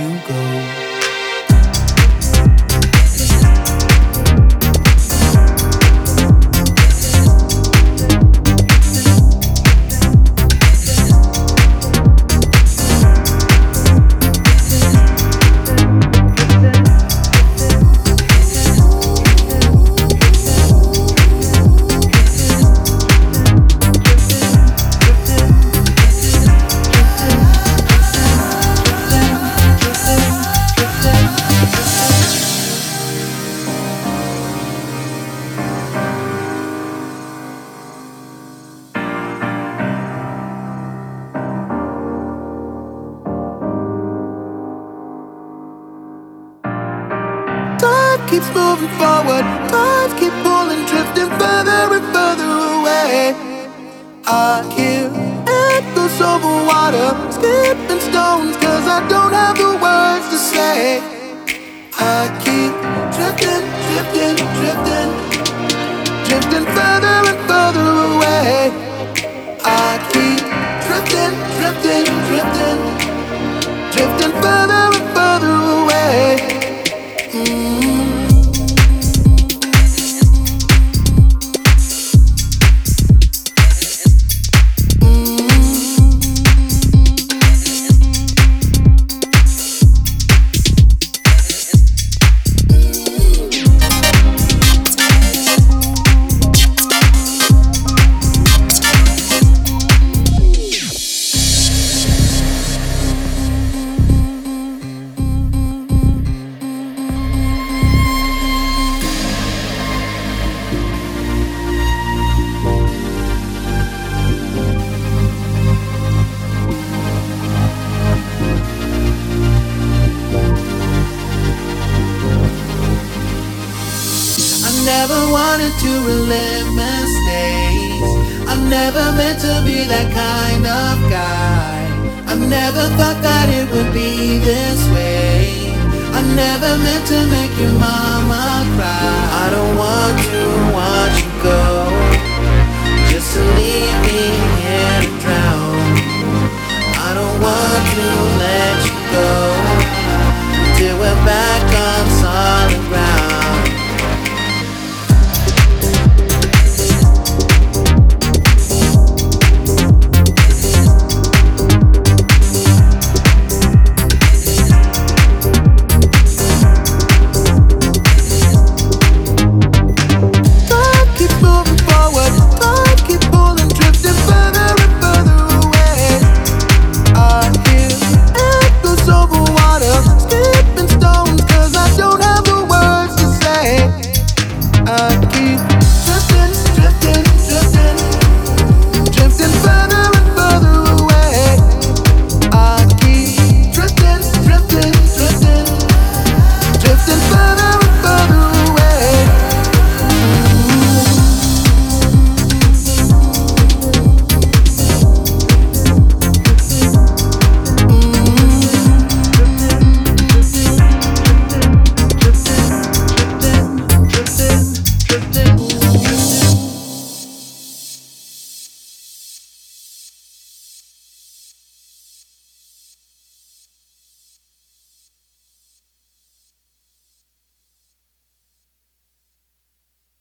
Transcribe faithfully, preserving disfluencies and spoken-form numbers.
you go. Keeps moving forward, tides keep pulling, drifting further and further away. I hear echoes over water, skipping stones, cause I don't have the words to say. I keep drifting, drifting, drifting, drifting further and further away. I keep drifting, drifting, drifting, drifting further and further away. Mm. Never wanted to relive mistakes. I never meant to be that kind of guy. I never thought that it would be this way. I never meant to make your mama cry. I don't want to